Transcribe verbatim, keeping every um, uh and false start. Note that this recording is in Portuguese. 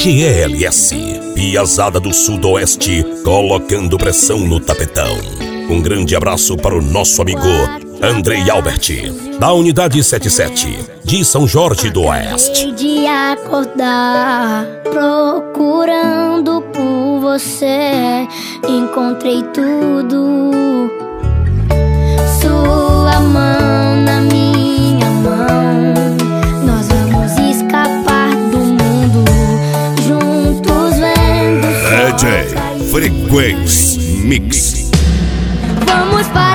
G L S, Piazada do Sudoeste, colocando pressão no tapetão. Um grande abraço para o nosso amigo Andrei Albert, da Unidade setenta e sete, de São Jorge do Oeste. De acordar, procurando por você, encontrei tudo. Sua mão na minha mão, nós vamos escapar do mundo, juntos vendo. D J Frequency Mix. Vamos para